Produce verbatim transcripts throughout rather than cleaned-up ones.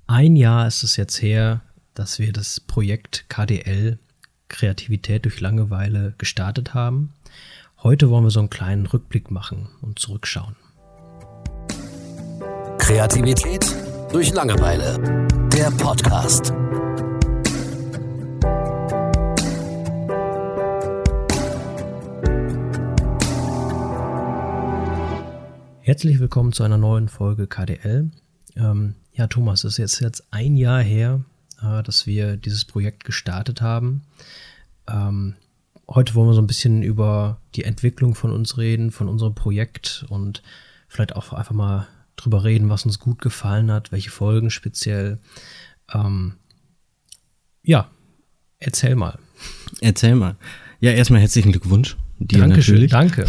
Ein Jahr ist es jetzt her, dass wir das Projekt K D L, Kreativität durch Langeweile, gestartet haben. Heute wollen wir so einen kleinen Rückblick machen und zurückschauen. Kreativität durch Langeweile, der Podcast. Herzlich willkommen zu einer neuen Folge K D L. Ähm, ja, Thomas, es ist jetzt, jetzt ein Jahr her, äh, dass wir dieses Projekt gestartet haben. Ähm, heute wollen wir so ein bisschen über die Entwicklung von uns reden, von unserem Projekt und vielleicht auch einfach mal drüber reden, was uns gut gefallen hat, welche Folgen speziell. Ähm, ja, erzähl mal. Erzähl mal. Ja, erstmal herzlichen Glückwunsch. Dir Dankeschön, natürlich. danke.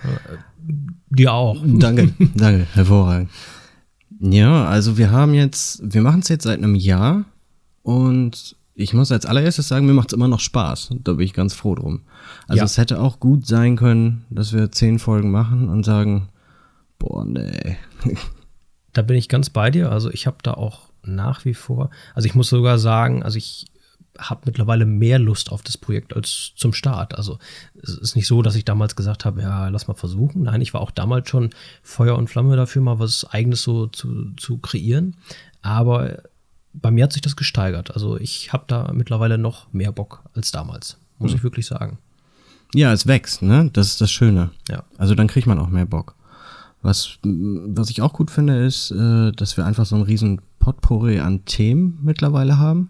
Dir auch. Danke, danke, hervorragend. Ja, also wir haben jetzt, wir machen es jetzt seit einem Jahr und ich muss als allererstes sagen, mir macht es immer noch Spaß. Da bin ich ganz froh drum. Also Ja. es hätte auch gut sein können, dass wir zehn Folgen machen und sagen, boah, nee. Da bin ich ganz bei dir. Also ich habe da auch nach wie vor, also ich muss sogar sagen, also ich habe mittlerweile mehr Lust auf das Projekt als zum Start. Also es ist nicht so, dass ich damals gesagt habe, ja, lass mal versuchen. Nein, ich war auch damals schon Feuer und Flamme dafür, mal was Eigenes so zu, zu kreieren. Aber bei mir hat sich das gesteigert. Also ich habe da mittlerweile noch mehr Bock als damals, muss Mhm. ich wirklich sagen. Ja, es wächst, ne? Das ist das Schöne. Ja. Also dann kriegt man auch mehr Bock. Was, was ich auch gut finde, ist, äh, dass wir einfach so einen riesen Potpourri an Themen mittlerweile haben.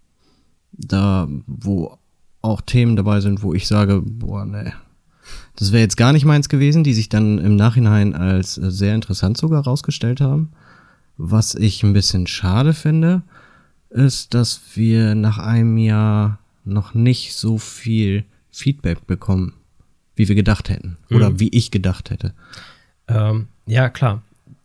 Da, wo auch Themen dabei sind, wo ich sage, boah, ne, das wäre jetzt gar nicht meins gewesen, die sich dann im Nachhinein als äh, sehr interessant sogar rausgestellt haben. Was ich ein bisschen schade finde, ist, dass wir nach einem Jahr noch nicht so viel Feedback bekommen, wie wir gedacht hätten. Oder Mhm. wie ich gedacht hätte. Ähm, ja, klar.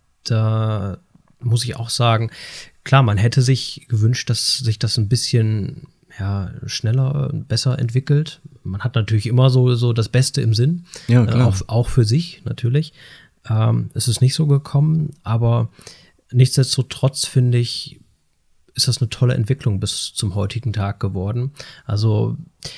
Da muss ich auch sagen, klar, man hätte sich gewünscht, dass sich das ein bisschen ja, schneller, besser entwickelt. Man hat natürlich immer so, so das Beste im Sinn, Ja, äh, klar. auch, auch für sich natürlich. Ähm, es ist nicht so gekommen, aber nichtsdestotrotz finde ich, ist das eine tolle Entwicklung bis zum heutigen Tag geworden. Also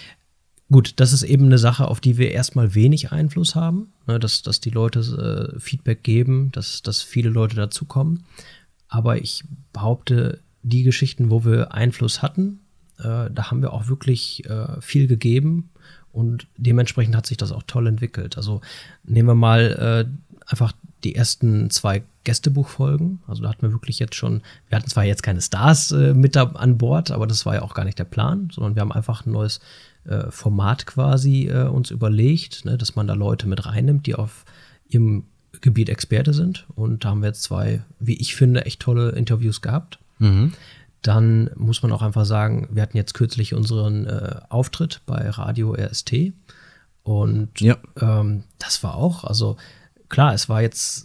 gut, das ist eben eine Sache, auf die wir erstmal wenig Einfluss haben, ne, dass, dass die Leute äh, Feedback geben, dass, dass viele Leute dazukommen. Aber ich behaupte, die Geschichten, wo wir Einfluss hatten, äh, da haben wir auch wirklich äh, viel gegeben und dementsprechend hat sich das auch toll entwickelt. Also nehmen wir mal äh, einfach die ersten zwei Gästebuchfolgen. Also da hatten wir wirklich jetzt schon, wir hatten zwar jetzt keine Stars äh, mit da an Bord, aber das war ja auch gar nicht der Plan, sondern wir haben einfach ein neues äh, Format quasi äh, uns überlegt, ne, dass man da Leute mit reinnimmt, die auf ihrem Gebiet Experte sind. Und da haben wir jetzt zwei, wie ich finde, echt tolle Interviews gehabt. Mhm. Dann muss man auch einfach sagen, wir hatten jetzt kürzlich unseren äh, Auftritt bei Radio R S T. Und Ja. ähm, das war auch, also klar, es war jetzt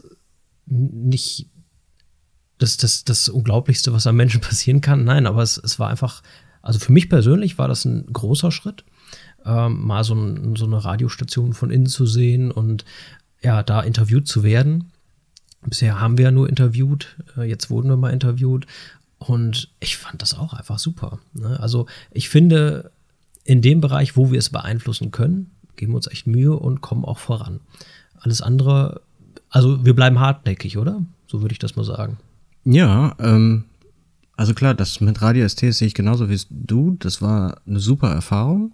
nicht das, das, das Unglaublichste, was am Menschen passieren kann. Nein, aber es, es war einfach, also für mich persönlich war das ein großer Schritt, ähm, mal so, ein, so eine Radiostation von innen zu sehen und ja, da interviewt zu werden. Bisher haben wir ja nur interviewt, äh, jetzt wurden wir mal interviewt und ich fand das auch einfach super. Ne? Also ich finde, in dem Bereich, wo wir es beeinflussen können, geben wir uns echt Mühe und kommen auch voran. Alles andere, also wir bleiben hartnäckig, oder? So würde ich das mal sagen. Ja, ähm, also klar, das mit Radio S T sehe ich genauso wie du. Das war eine super Erfahrung.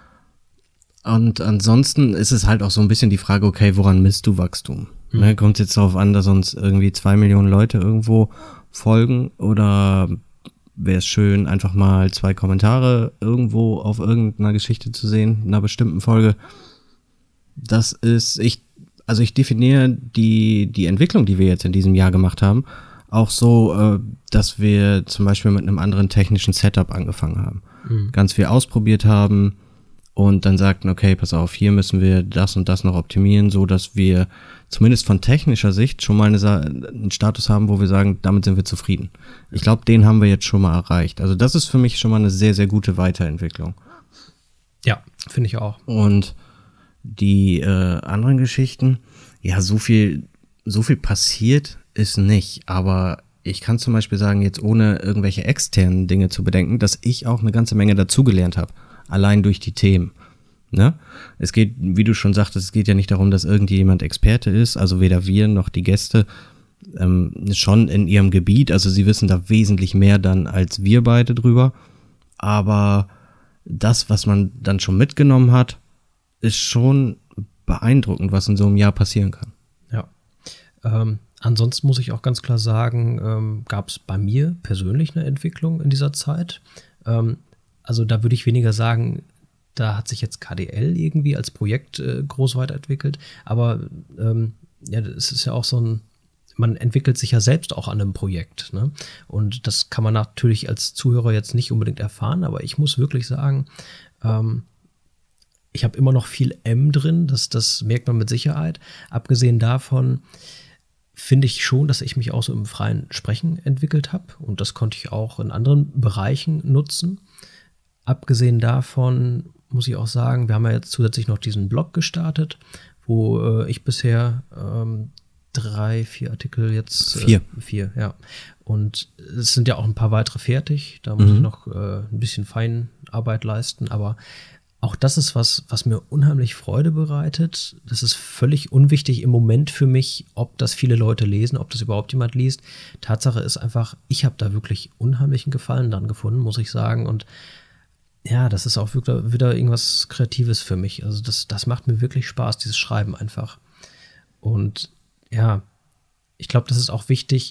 Und ansonsten ist es halt auch so ein bisschen die Frage, okay, woran misst du Wachstum? Mhm. Ne, kommt jetzt darauf an, dass uns irgendwie zwei Millionen Leute irgendwo folgen oder wäre es schön, einfach mal zwei Kommentare irgendwo auf irgendeiner Geschichte zu sehen, in einer bestimmten Folge. Das ist, ich, also ich definiere die, die Entwicklung, die wir jetzt in diesem Jahr gemacht haben, auch so, äh, dass wir zum Beispiel mit einem anderen technischen Setup angefangen haben. Mhm. Ganz viel ausprobiert haben und dann sagten, okay, pass auf, hier müssen wir das und das noch optimieren, so dass wir zumindest von technischer Sicht schon mal eine, Sa- einen Status haben, wo wir sagen, damit sind wir zufrieden. Ich glaube, den haben wir jetzt schon mal erreicht. Also das ist für mich schon mal eine sehr, sehr gute Weiterentwicklung. Ja, finde ich auch. Und die äh, anderen Geschichten, ja, so viel, so viel passiert ist nicht, aber ich kann zum Beispiel sagen, jetzt ohne irgendwelche externen Dinge zu bedenken, dass ich auch eine ganze Menge dazugelernt habe. Allein durch die Themen. Ne? Es geht, wie du schon sagtest, es geht ja nicht darum, dass irgendjemand Experte ist, also weder wir noch die Gäste ähm, schon in ihrem Gebiet, also sie wissen da wesentlich mehr dann als wir beide drüber, aber das, was man dann schon mitgenommen hat, ist schon beeindruckend, was in so einem Jahr passieren kann. Ja, ähm, ansonsten muss ich auch ganz klar sagen, ähm, gab es bei mir persönlich eine Entwicklung in dieser Zeit. Ähm, also da würde ich weniger sagen, da hat sich jetzt K D L irgendwie als Projekt äh, groß weiterentwickelt, aber ähm, ja, es ist ja auch so ein, man entwickelt sich ja selbst auch an einem Projekt, ne? Und das kann man natürlich als Zuhörer jetzt nicht unbedingt erfahren, aber ich muss wirklich sagen, ähm, ich habe immer noch viel M drin, das, das merkt man mit Sicherheit. Abgesehen davon finde ich schon, dass ich mich auch so im freien Sprechen entwickelt habe und das konnte ich auch in anderen Bereichen nutzen. Abgesehen davon muss ich auch sagen, wir haben ja jetzt zusätzlich noch diesen Blog gestartet, wo äh, ich bisher ähm, drei, vier Artikel jetzt. Äh, vier. Vier, ja. Und es sind ja auch ein paar weitere fertig. Da muss mhm. ich noch äh, ein bisschen Feinarbeit leisten. Aber auch das ist was, was mir unheimlich Freude bereitet. Das ist völlig unwichtig im Moment für mich, ob das viele Leute lesen, ob das überhaupt jemand liest. Tatsache ist einfach, ich habe da wirklich unheimlichen Gefallen dran gefunden, muss ich sagen. Und ja, das ist auch wieder, wieder irgendwas Kreatives für mich. Also das, das macht mir wirklich Spaß, dieses Schreiben einfach. Und ja, ich glaube, das ist auch wichtig,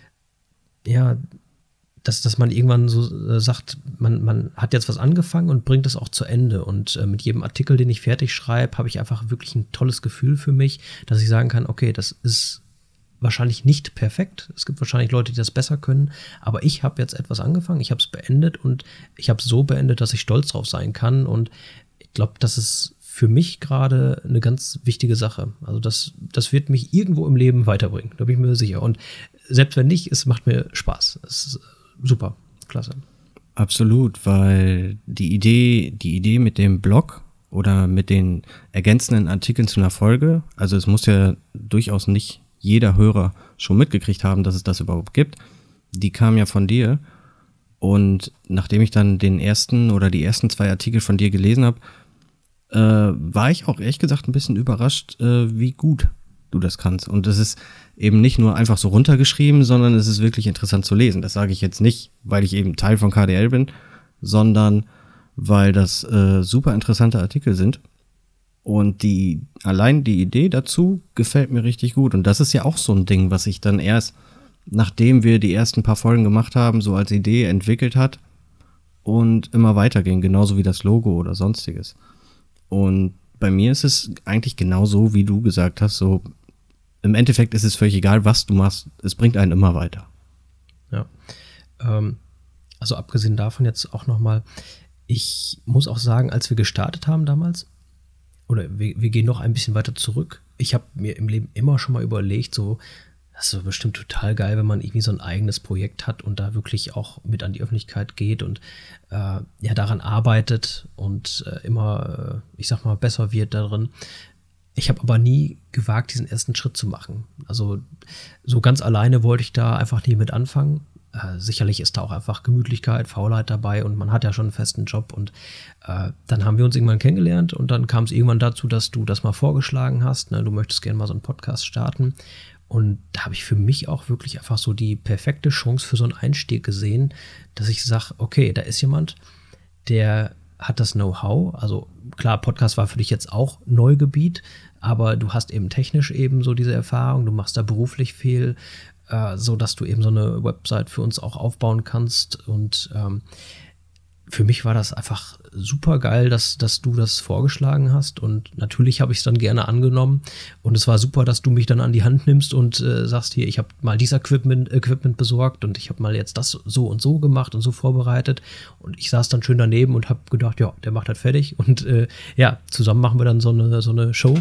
ja, dass, dass man irgendwann so äh, sagt, man, man hat jetzt was angefangen und bringt es auch zu Ende. Und äh, mit jedem Artikel, den ich fertig schreibe, habe ich einfach wirklich ein tolles Gefühl für mich, dass ich sagen kann, okay, das ist wahrscheinlich nicht perfekt. Es gibt wahrscheinlich Leute, die das besser können. Aber ich habe jetzt etwas angefangen, ich habe es beendet und ich habe es so beendet, dass ich stolz drauf sein kann. Und ich glaube, das ist für mich gerade eine ganz wichtige Sache. Also das, das wird mich irgendwo im Leben weiterbringen, da bin ich mir sicher. Und selbst wenn nicht, es macht mir Spaß. Es ist super, klasse. Absolut, weil die Idee, die Idee mit dem Blog oder mit den ergänzenden Artikeln zu einer Folge, also es muss ja durchaus nicht jeder Hörer schon mitgekriegt haben, dass es das überhaupt gibt, die kam ja von dir. Und nachdem ich dann den ersten oder die ersten zwei Artikel von dir gelesen habe, äh, war ich auch ehrlich gesagt ein bisschen überrascht, äh, wie gut du das kannst. Und es ist eben nicht nur einfach so runtergeschrieben, sondern es ist wirklich interessant zu lesen. Das sage ich jetzt nicht, weil ich eben Teil von K D L bin, sondern weil das äh, super interessante Artikel sind. Und die allein die Idee dazu gefällt mir richtig gut. Und das ist ja auch so ein Ding, was ich dann erst, nachdem wir die ersten paar Folgen gemacht haben, so als Idee entwickelt hat und immer weiterging, genauso wie das Logo oder sonstiges. Und bei mir ist es eigentlich genau so, wie du gesagt hast, so im Endeffekt ist es völlig egal, was du machst, es bringt einen immer weiter. Ja, ähm, also abgesehen davon jetzt auch nochmal, ich muss auch sagen, als wir gestartet haben damals, oder wir, wir gehen noch ein bisschen weiter zurück, ich habe mir im Leben immer schon mal überlegt, so, das ist bestimmt total geil, wenn man irgendwie so ein eigenes Projekt hat und da wirklich auch mit an die Öffentlichkeit geht und äh, ja daran arbeitet und äh, immer, äh, ich sag mal, besser wird darin. Ich habe aber nie gewagt, diesen ersten Schritt zu machen. Also so ganz alleine wollte ich da einfach nie mit anfangen. Äh, sicherlich ist da auch einfach Gemütlichkeit, Faulheit dabei und man hat ja schon einen festen Job. Und äh, dann haben wir uns irgendwann kennengelernt und dann kam es irgendwann dazu, dass du das mal vorgeschlagen hast. Ne? Du möchtest gerne mal so einen Podcast starten. Und da habe ich für mich auch wirklich einfach so die perfekte Chance für so einen Einstieg gesehen, dass ich sage, okay, da ist jemand, der hat das Know-how. Also klar, Podcast war für dich jetzt auch Neugebiet, aber du hast eben technisch eben so diese Erfahrung, du machst da beruflich viel, äh, so dass du eben so eine Website für uns auch aufbauen kannst. Und ähm, für mich war das einfach super geil, dass, dass du das vorgeschlagen hast. Und natürlich habe ich es dann gerne angenommen. Und es war super, dass du mich dann an die Hand nimmst und äh, sagst, hier, ich habe mal dieses Equipment, Equipment besorgt und ich habe mal jetzt das so und so gemacht und so vorbereitet. Und ich saß dann schön daneben und habe gedacht, ja, der macht das fertig. Und äh, ja, zusammen machen wir dann so eine, so eine Show.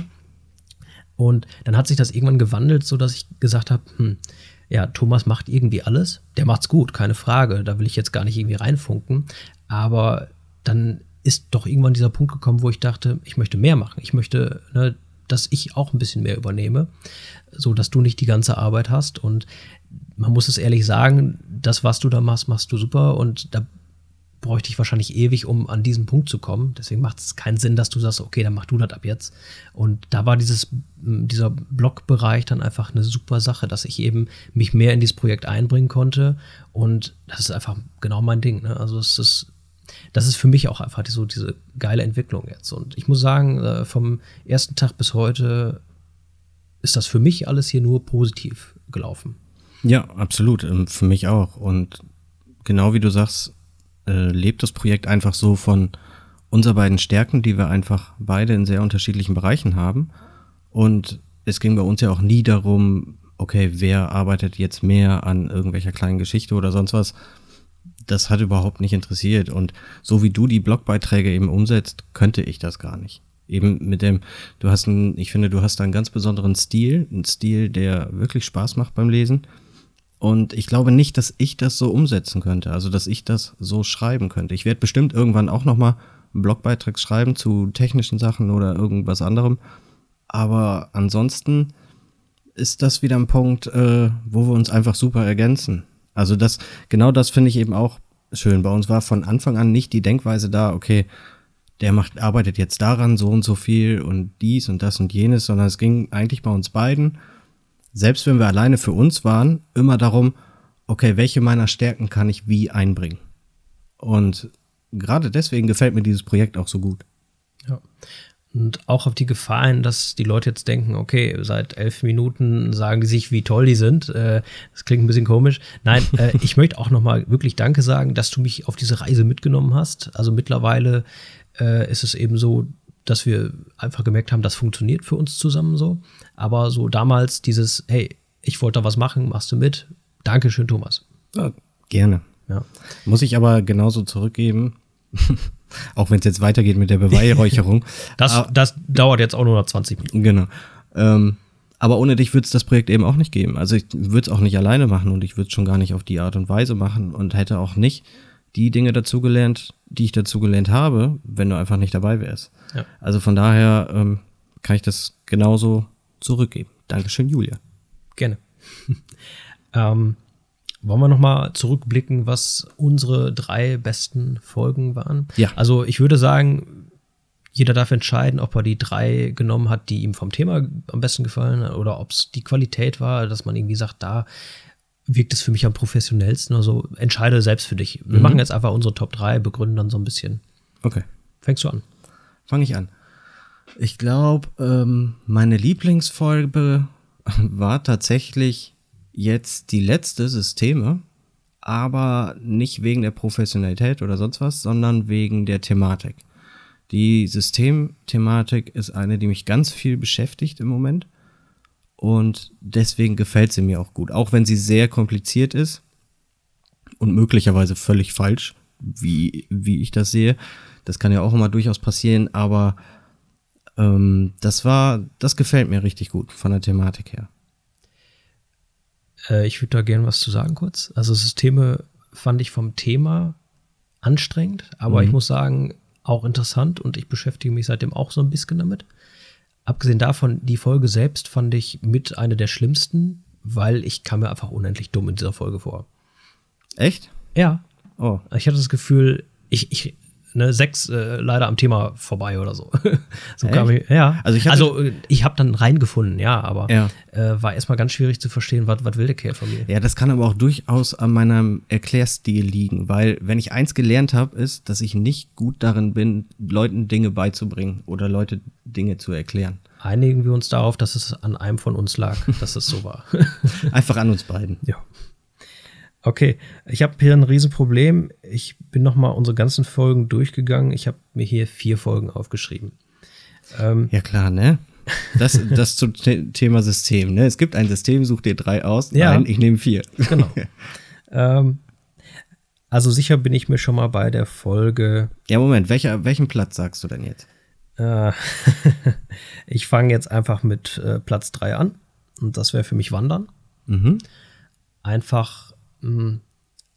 Und dann hat sich das irgendwann gewandelt, so dass ich gesagt habe, hm, ja, Thomas macht irgendwie alles. Der macht's gut, keine Frage. Da will ich jetzt gar nicht irgendwie reinfunken. Aber dann ist doch irgendwann dieser Punkt gekommen, wo ich dachte, ich möchte mehr machen. Ich möchte, ne, dass ich auch ein bisschen mehr übernehme, so dass du nicht die ganze Arbeit hast. Und man muss es ehrlich sagen, das, was du da machst, machst du super und da bräuchte ich wahrscheinlich ewig, um an diesen Punkt zu kommen. Deswegen macht es keinen Sinn, dass du sagst, okay, dann mach du das ab jetzt. Und da war dieses, dieser Blogbereich dann einfach eine super Sache, dass ich eben mich mehr in dieses Projekt einbringen konnte. Und das ist einfach genau mein Ding. Ne? Also es ist, das ist für mich auch einfach so diese geile Entwicklung jetzt. Und ich muss sagen, vom ersten Tag bis heute ist das für mich alles hier nur positiv gelaufen. Ja, absolut. Für mich auch. Und genau wie du sagst, äh, lebt das Projekt einfach so von unseren beiden Stärken, die wir einfach beide in sehr unterschiedlichen Bereichen haben. Und es ging bei uns ja auch nie darum, okay, wer arbeitet jetzt mehr an irgendwelcher kleinen Geschichte oder sonst was. Das hat überhaupt nicht interessiert. Und so wie du die Blogbeiträge eben umsetzt, könnte ich das gar nicht. Eben mit dem, du hast einen, ich finde, du hast da einen ganz besonderen Stil, einen Stil, der wirklich Spaß macht beim Lesen. Und ich glaube nicht, dass ich das so umsetzen könnte, also dass ich das so schreiben könnte. Ich werde bestimmt irgendwann auch nochmal einen Blogbeitrag schreiben zu technischen Sachen oder irgendwas anderem. Aber ansonsten ist das wieder ein Punkt, äh, wo wir uns einfach super ergänzen. Also das, genau das finde ich eben auch schön. Bei uns war von Anfang an nicht die Denkweise da, okay, der macht, arbeitet jetzt daran so und so viel und dies und das und jenes, sondern es ging eigentlich bei uns beiden, selbst wenn wir alleine für uns waren, immer darum, okay, welche meiner Stärken kann ich wie einbringen? Und gerade deswegen gefällt mir dieses Projekt auch so gut. Ja. Und auch auf die Gefahr hin, dass die Leute jetzt denken, okay, seit elf Minuten sagen die sich, wie toll die sind. Äh, das klingt ein bisschen komisch. Nein, äh, ich möchte auch nochmal wirklich Danke sagen, dass du mich auf diese Reise mitgenommen hast. Also mittlerweile äh, ist es eben so, dass wir einfach gemerkt haben, das funktioniert für uns zusammen so. Aber so damals dieses, hey, ich wollte da was machen, machst du mit? Dankeschön, Thomas. Ja, gerne. Ja. Muss ich aber genauso zurückgeben, auch wenn es jetzt weitergeht mit der Beweihräucherung. das, aber, das dauert jetzt auch nur noch zwanzig Minuten. Genau. Ähm, aber ohne dich würde es das Projekt eben auch nicht geben. Also ich würde es auch nicht alleine machen und ich würde es schon gar nicht auf die Art und Weise machen und hätte auch nicht die Dinge dazugelernt, die ich dazugelernt habe, wenn du einfach nicht dabei wärst. Ja. Also von daher ähm, kann ich das genauso zurückgeben. Dankeschön, Julia. Gerne. ähm, wollen wir nochmal zurückblicken, was unsere drei besten Folgen waren? Ja. Also ich würde sagen, jeder darf entscheiden, ob er die drei genommen hat, die ihm vom Thema am besten gefallen hat oder ob es die Qualität war, dass man irgendwie sagt, da wirkt es für mich am professionellsten oder so. Entscheide selbst für dich. Wir mhm. machen jetzt einfach unsere Top drei, begründen dann so ein bisschen. Okay. Fängst du an? Fange ich an. Ich glaube, ähm, meine Lieblingsfolge war tatsächlich jetzt die letzte Systeme, aber nicht wegen der Professionalität oder sonst was, sondern wegen der Thematik. Die Systemthematik ist eine, die mich ganz viel beschäftigt im Moment. Und deswegen gefällt sie mir auch gut. Auch wenn sie sehr kompliziert ist und möglicherweise völlig falsch, wie, wie ich das sehe. Das kann ja auch immer durchaus passieren, aber ähm, das war, das gefällt mir richtig gut von der Thematik her. Äh, ich würde da gerne was zu sagen kurz. Also Systeme fand ich vom Thema anstrengend, aber mhm. ich muss sagen, auch interessant und ich beschäftige mich seitdem auch so ein bisschen damit. Abgesehen davon, die Folge selbst fand ich mit einer der schlimmsten, weil ich kam mir einfach unendlich dumm in dieser Folge vor. Echt? Ja. Oh. Ich hatte das Gefühl, ich, ich ne, sechs äh, leider am Thema vorbei oder so. so kam ich, ja. Also ich, also, ich habe dann reingefunden, ja, aber ja. Äh, war erstmal ganz schwierig zu verstehen, was will der Kerl von mir. Ja, das kann aber auch durchaus an meinem Erklärstil liegen, weil wenn ich eins gelernt habe, ist, dass ich nicht gut darin bin, Leuten Dinge beizubringen oder Leute Dinge zu erklären. Einigen wir uns darauf, dass es an einem von uns lag, dass es so war. Einfach an uns beiden. Ja. Okay, ich habe hier ein Riesenproblem. Ich bin noch mal unsere ganzen Folgen durchgegangen. Ich habe mir hier vier Folgen aufgeschrieben. Ähm, ja klar, ne? Das, das zum Thema System, ne? Es gibt ein System, such dir drei aus. Ja. Nein, ich nehme vier. Genau. ähm, also sicher bin ich mir schon mal bei der Folge. Ja, Moment, welcher, welchen Platz sagst du denn jetzt? Äh, ich fange jetzt einfach mit äh, Platz drei an. Und das wäre für mich Wandern. Mhm. Einfach, mh,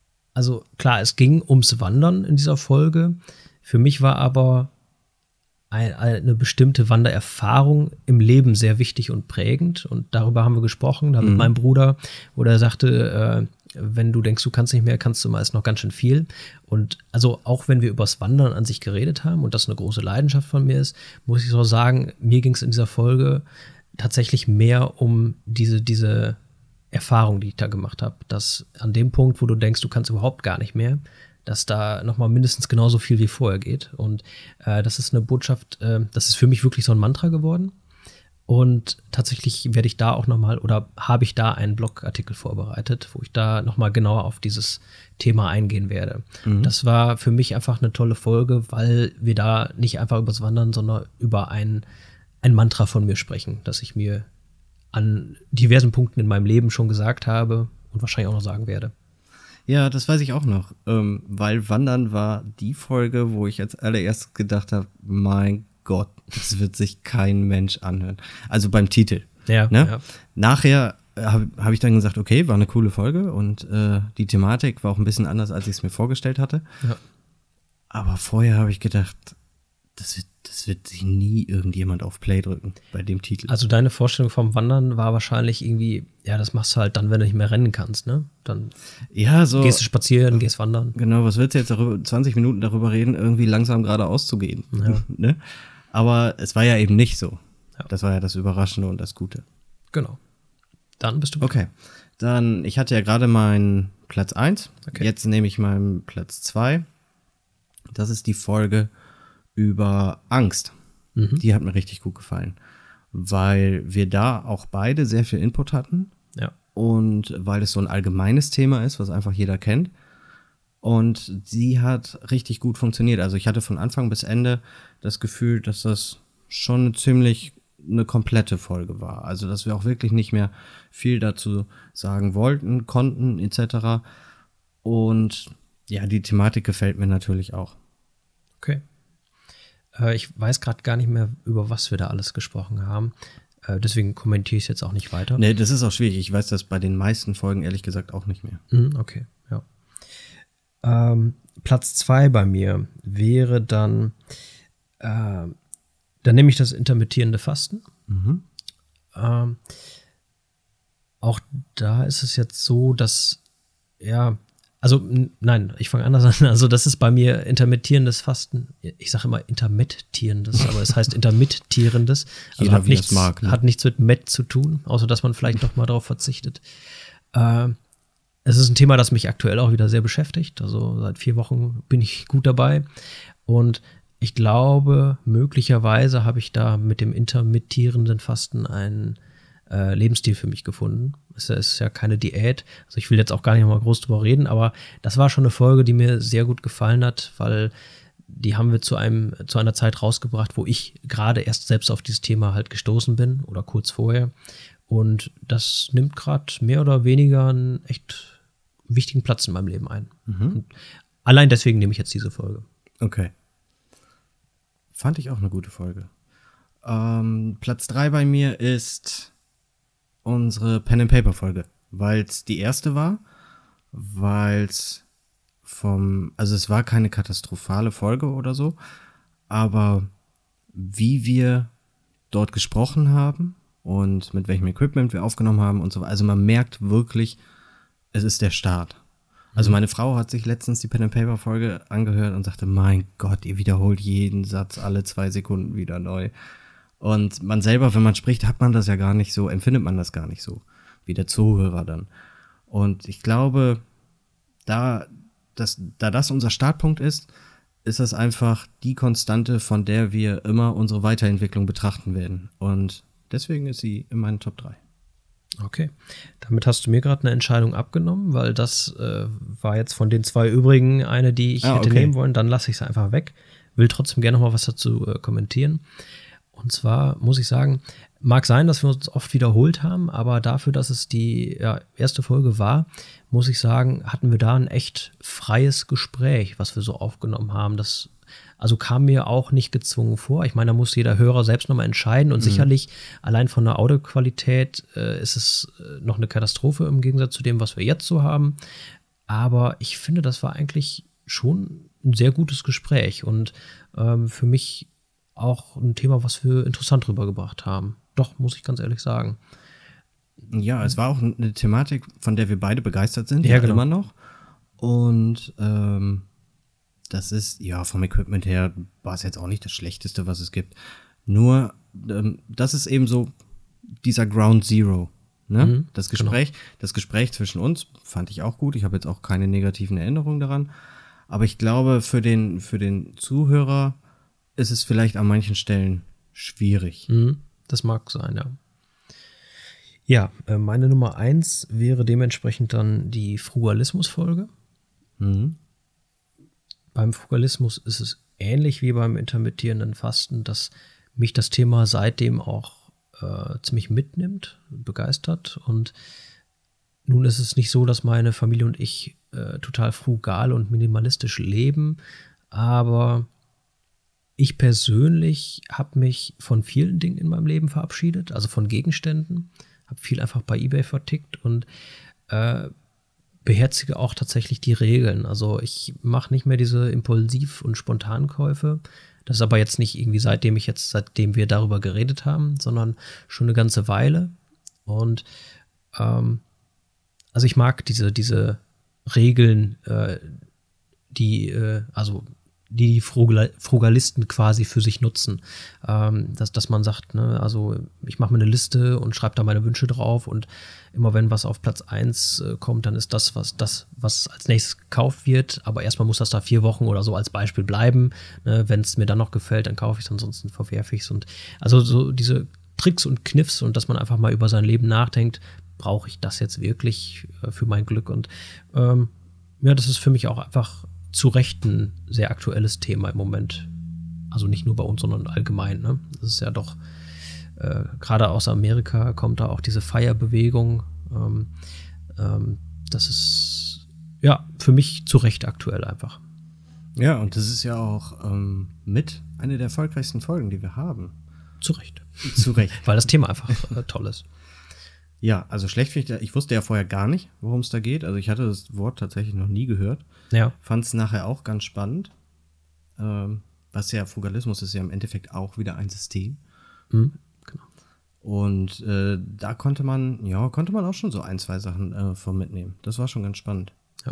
also klar, es ging ums Wandern in dieser Folge. Für mich war aber ein, eine bestimmte Wandererfahrung im Leben sehr wichtig und prägend. Und darüber haben wir gesprochen, da mit Mhm. meinem Bruder, wo der sagte, äh, wenn du denkst, du kannst nicht mehr, kannst du meist noch ganz schön viel. Und also auch wenn wir übers Wandern an sich geredet haben und das eine große Leidenschaft von mir ist, muss ich so sagen, mir ging es in dieser Folge tatsächlich mehr um diese, diese Erfahrung, die ich da gemacht habe. Dass an dem Punkt, wo du denkst, du kannst überhaupt gar nicht mehr, dass da nochmal mindestens genauso viel wie vorher geht. Und äh, das ist eine Botschaft, äh, das ist für mich wirklich so ein Mantra geworden. Und tatsächlich werde ich da auch nochmal oder habe ich da einen Blogartikel vorbereitet, wo ich da nochmal genauer auf dieses Thema eingehen werde. Mhm. Das war für mich einfach eine tolle Folge, weil wir da nicht einfach übers Wandern, sondern über ein, ein Mantra von mir sprechen, das ich mir an diversen Punkten in meinem Leben schon gesagt habe und wahrscheinlich auch noch sagen werde. Ja, das weiß ich auch noch, ähm, weil Wandern war die Folge, wo ich als allererstes gedacht habe, mein Gott, das wird sich kein Mensch anhören. Also beim Titel. Ja, ne? ja. Nachher habe hab ich dann gesagt, okay, war eine coole Folge und äh, die Thematik war auch ein bisschen anders, als ich es mir vorgestellt hatte. Ja. Aber vorher habe ich gedacht, das wird, das wird sich nie irgendjemand auf Play drücken bei dem Titel. Also deine Vorstellung vom Wandern war wahrscheinlich irgendwie, ja, das machst du halt dann, wenn du nicht mehr rennen kannst, ne? Dann ja, so, gehst du spazieren, gehst wandern. Genau, was willst du jetzt darüber, zwanzig Minuten darüber reden, irgendwie langsam geradeaus zu gehen? Ja. Ne? Aber es war ja eben nicht so. Ja. Das war ja das Überraschende und das Gute. Genau. Dann bist du. Okay. Dann, ich hatte ja gerade meinen Platz eins. Okay. Jetzt nehme ich meinen Platz zwei. Das ist die Folge über Angst. Mhm. Die hat mir richtig gut gefallen. Weil wir da auch beide sehr viel Input hatten. Ja. Und weil es so ein allgemeines Thema ist, was einfach jeder kennt. Und sie hat richtig gut funktioniert. Also ich hatte von Anfang bis Ende das Gefühl, dass das schon eine ziemlich eine komplette Folge war. Also dass wir auch wirklich nicht mehr viel dazu sagen wollten, konnten et cetera. Und ja, die Thematik gefällt mir natürlich auch. Okay. Äh, ich weiß gerade gar nicht mehr, über was wir da alles gesprochen haben. Äh, deswegen kommentiere ich es jetzt auch nicht weiter. Nee, das ist auch schwierig. Ich weiß das bei den meisten Folgen ehrlich gesagt auch nicht mehr. Mhm, okay, ja. Ähm, Platz zwei bei mir wäre dann, äh, dann nehme ich das intermittierende Fasten. Mhm. Ähm, auch da ist es jetzt so, dass, ja, also n- nein, ich fange anders an. Also das ist bei mir intermittierendes Fasten. Ich sage immer intermittierendes, aber es heißt intermittierendes. Also Jeder, hat wie nichts, das mag, ne? hat nichts mit Met zu tun, außer dass man vielleicht doch mal darauf verzichtet. Äh, es ist ein Thema, das mich aktuell auch wieder sehr beschäftigt. Also seit vier Wochen bin ich gut dabei. Und ich glaube, möglicherweise habe ich da mit dem intermittierenden Fasten einen äh, Lebensstil für mich gefunden. Es ist ja keine Diät. Also ich will jetzt auch gar nicht mal groß drüber reden, aber das war schon eine Folge, die mir sehr gut gefallen hat, weil die haben wir zu einem zu einer Zeit rausgebracht, wo ich gerade erst selbst auf dieses Thema halt gestoßen bin oder kurz vorher. Und das nimmt gerade mehr oder weniger einen echt wichtigen Platz in meinem Leben ein. Mhm. Und allein deswegen nehme ich jetzt diese Folge. Okay. Fand ich auch eine gute Folge. Ähm, Platz drei bei mir ist unsere Pen-and-Paper-Folge, weil es die erste war, weil es vom, also es war keine katastrophale Folge oder so, aber wie wir dort gesprochen haben und mit welchem Equipment wir aufgenommen haben und so weiter, also man merkt wirklich, es ist der Start. Also meine Frau hat sich letztens die Pen-and-Paper-Folge angehört und sagte, mein Gott, ihr wiederholt jeden Satz alle zwei Sekunden wieder neu. Und man selber, wenn man spricht, hat man das ja gar nicht so, empfindet man das gar nicht so, wie der Zuhörer dann. Und ich glaube, da das, da das unser Startpunkt ist, ist das einfach die Konstante, von der wir immer unsere Weiterentwicklung betrachten werden. Und deswegen ist sie in meinen Top drei. Okay, damit hast du mir gerade eine Entscheidung abgenommen, weil das äh, war jetzt von den zwei übrigen eine, die ich Ah, hätte okay. nehmen wollen. Dann lasse ich es einfach weg. Will trotzdem gerne noch mal was dazu äh, kommentieren. Und zwar muss ich sagen, mag sein, dass wir uns oft wiederholt haben, aber dafür, dass es die ja, erste Folge war, muss ich sagen, hatten wir da ein echt freies Gespräch, was wir so aufgenommen haben. Das also kam mir auch nicht gezwungen vor. Ich meine, da muss jeder Hörer selbst nochmal entscheiden. Und mhm. sicherlich, allein von der Audioqualität äh, ist es äh, noch eine Katastrophe im Gegensatz zu dem, was wir jetzt so haben. Aber ich finde, das war eigentlich schon ein sehr gutes Gespräch. Und ähm, für mich auch ein Thema, was wir interessant rübergebracht haben. Doch, muss ich ganz ehrlich sagen. Ja, es war auch eine Thematik, von der wir beide begeistert sind, ja, genau. immer noch. Und ähm, das ist, ja, vom Equipment her war es jetzt auch nicht das Schlechteste, was es gibt. Nur, ähm, das ist eben so dieser Ground Zero. Ne? Mhm, das Gespräch, genau. das Gespräch zwischen uns fand ich auch gut. Ich habe jetzt auch keine negativen Erinnerungen daran. Aber ich glaube, für den, für den Zuhörer ist es vielleicht an manchen Stellen schwierig. Mhm, das mag sein, ja. Ja, äh, meine Nummer eins wäre dementsprechend dann die Frugalismus-Folge. Mhm. Beim Frugalismus ist es ähnlich wie beim intermittierenden Fasten, dass mich das Thema seitdem auch äh, ziemlich mitnimmt, begeistert. Und nun ist es nicht so, dass meine Familie und ich äh, total frugal und minimalistisch leben, aber ich persönlich habe mich von vielen Dingen in meinem Leben verabschiedet, also von Gegenständen, habe viel einfach bei eBay vertickt und äh, beherzige auch tatsächlich die Regeln. Also ich mache nicht mehr diese Impulsiv- und Spontankäufe. Das ist aber jetzt nicht irgendwie seitdem ich jetzt, seitdem wir darüber geredet haben, sondern schon eine ganze Weile. Und ähm, also ich mag diese, diese Regeln, äh, die, äh, also die die Frugal- Frugalisten quasi für sich nutzen. Ähm, dass, dass man sagt, ne, also ich mache mir eine Liste und schreibe da meine Wünsche drauf und immer wenn was auf Platz eins äh, kommt, dann ist das, was das, was als nächstes gekauft wird, aber erstmal muss das da vier Wochen oder so als Beispiel bleiben. Ne? Wenn es mir dann noch gefällt, dann kaufe ich es, ansonsten verwerfe ich es. Und also so diese Tricks und Kniffs und dass man einfach mal über sein Leben nachdenkt, brauche ich das jetzt wirklich äh, für mein Glück? Und ähm, ja, das ist für mich auch einfach zu Recht ein sehr aktuelles Thema im Moment. Also nicht nur bei uns, sondern allgemein. Ne? Das ist ja doch, äh, gerade aus Amerika kommt da auch diese Feierbewegung. Ähm, ähm, das ist, ja, für mich zu Recht aktuell einfach. Ja, und das ist ja auch ähm, mit eine der erfolgreichsten Folgen, die wir haben. Zu Recht. Zu Recht. Weil das Thema einfach äh, toll ist. Ja, also schlecht finde ich, ich wusste ja vorher gar nicht, worum es da geht. Also ich hatte das Wort tatsächlich noch nie gehört. Ja. Fand es nachher auch ganz spannend. Ähm, was ja, Frugalismus ist ja im Endeffekt auch wieder ein System. Mhm, genau. Und äh, da konnte man, ja, konnte man auch schon so ein, zwei Sachen äh, von mitnehmen. Das war schon ganz spannend. Ja.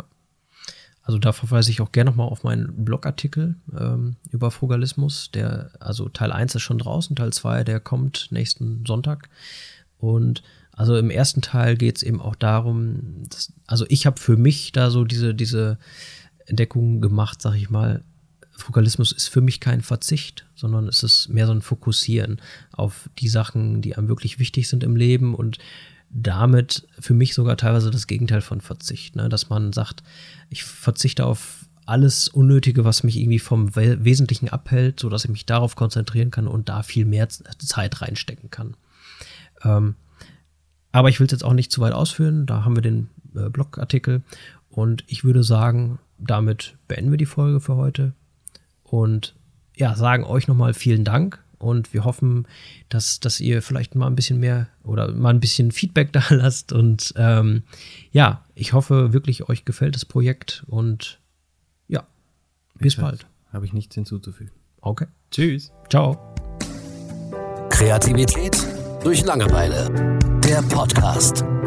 Also da verweise ich auch gerne nochmal auf meinen Blogartikel ähm, über Frugalismus. Der, also Teil eins ist schon draußen, Teil zwei, der kommt nächsten Sonntag. Und also im ersten Teil geht es eben auch darum, dass, also ich habe für mich da so diese, diese Entdeckung gemacht, sag ich mal, Frugalismus ist für mich kein Verzicht, sondern es ist mehr so ein Fokussieren auf die Sachen, die einem wirklich wichtig sind im Leben und damit für mich sogar teilweise das Gegenteil von Verzicht, ne? Dass man sagt, ich verzichte auf alles Unnötige, was mich irgendwie vom Wesentlichen abhält, sodass ich mich darauf konzentrieren kann und da viel mehr Zeit reinstecken kann. Ähm, Aber ich will es jetzt auch nicht zu weit ausführen. Da haben wir den äh, Blogartikel. Und ich würde sagen, damit beenden wir die Folge für heute. Und ja, sagen euch nochmal vielen Dank. Und wir hoffen, dass, dass ihr vielleicht mal ein bisschen mehr oder mal ein bisschen Feedback da lasst. Und ähm, ja, ich hoffe wirklich, euch gefällt das Projekt. Und ja, bis bald. Habe ich nichts hinzuzufügen. Okay. Tschüss. Ciao. Kreativität durch Langeweile. Der Podcast.